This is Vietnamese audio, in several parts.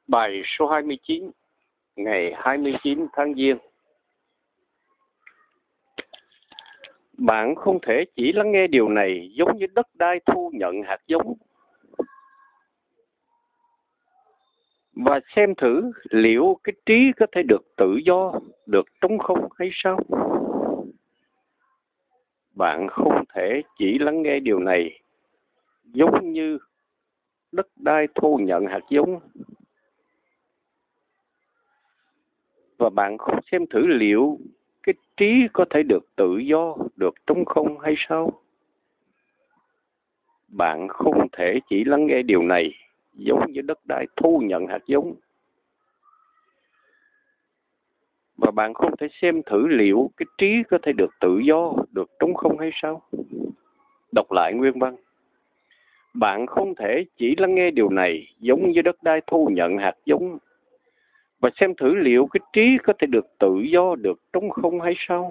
Bài số 29, ngày 29 tháng Giêng. Bạn không thể chỉ lắng nghe điều này giống như đất đai thu nhận hạt giống và xem thử liệu cái trí có thể được tự do, được trống không hay sao? Bạn không thể chỉ lắng nghe điều này giống như đất đai thu nhận hạt giống và bạn không xem thử liệu cái trí có thể được tự do, được trống không hay sao? Bạn không thể chỉ lắng nghe điều này giống như đất đai thu nhận hạt giống và bạn không thể xem thử liệu cái trí có thể được tự do, được trống không hay sao? Đọc lại nguyên văn. Bạn không thể chỉ lắng nghe điều này giống như đất đai thu nhận hạt giống và xem thử liệu cái trí có thể được tự do, được trống không hay sao?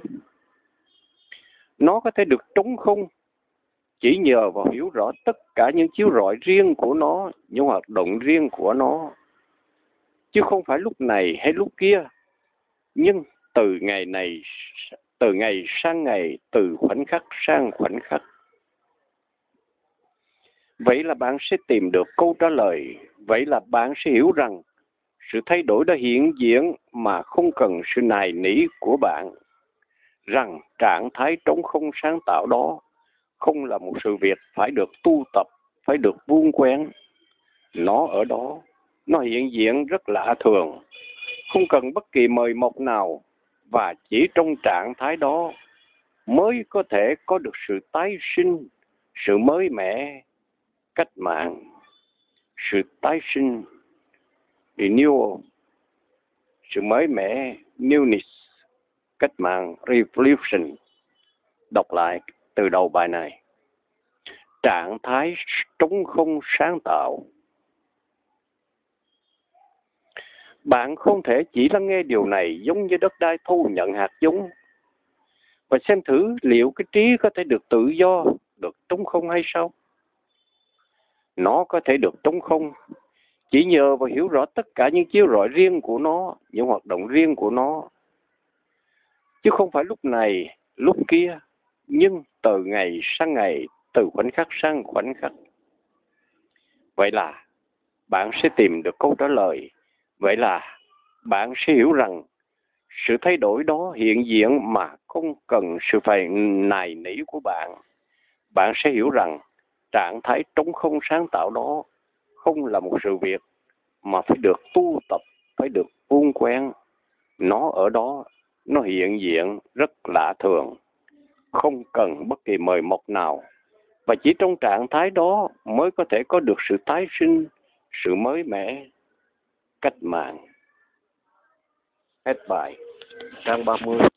Nó có thể được trống không chỉ nhờ vào hiểu rõ tất cả những chiếu rọi riêng của nó, những hoạt động riêng của nó, chứ không phải lúc này hay lúc kia, nhưng từ ngày sang ngày, từ khoảnh khắc sang khoảnh khắc. Vậy là bạn sẽ tìm được câu trả lời. Vậy là bạn sẽ hiểu rằng sự thay đổi đã hiện diện mà không cần sự nài nỉ của bạn. Rằng trạng thái trống không sáng tạo đó không là một sự việc phải được tu tập, phải được vuông quén. Nó ở đó, nó hiện diện rất lạ thường, không cần bất kỳ mời mọc nào, và chỉ trong trạng thái đó mới có thể có được sự tái sinh, sự mới mẻ, cách mạng, sự tái sinh, renewal, sự mới mẻ, newness, cách mạng, revolution. Đọc lại từ đầu bài này. Trạng thái trống không sáng tạo. Bạn không thể chỉ lắng nghe điều này giống như đất đai thu nhận hạt giống và xem thử liệu cái trí có thể được tự do, được trống không hay sao? Nó có thể được trống không chỉ nhờ vào hiểu rõ tất cả những chiếu rọi riêng của nó, những hoạt động riêng của nó, chứ không phải lúc này, lúc kia, nhưng từ ngày sang ngày, từ khoảnh khắc sang khoảnh khắc. Vậy là bạn sẽ tìm được câu trả lời. Vậy là bạn sẽ hiểu rằng sự thay đổi đó hiện diện mà không cần sự phải nài nỉ của bạn. Bạn sẽ hiểu rằng trạng thái trống không sáng tạo đó không là một sự việc mà phải được tu tập, phải được vuông quén. Nó ở đó, nó hiện diện rất lạ thường, không cần bất kỳ mời mọc nào. Và chỉ trong trạng thái đó mới có thể có được sự tái sinh, sự mới mẻ, cách mạng. Hết bài, trang 30.